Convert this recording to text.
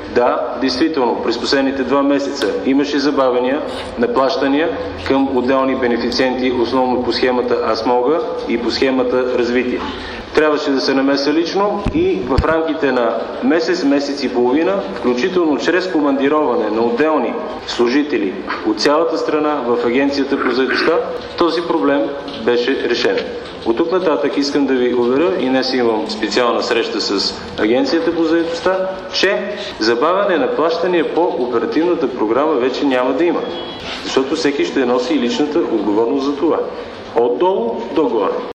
Да, действително, през последните 2 месеца имаше забавения на плащания към отделни бенефициенти, основно по схемата Аз мога и по схемата Развитие. Трябваше да се намеся лично и в рамките на месец и половина, включително чрез командироване на отделни служители от цялата страна в Агенцията по заетостта, този проблем беше решен. От тук нататък искам да ви уверя, и днес имам специална среща с Агенцията по заетостта, че забавяне на плащания по оперативната програма вече няма да има, защото всеки ще носи личната отговорност за това. Отдолу до горе.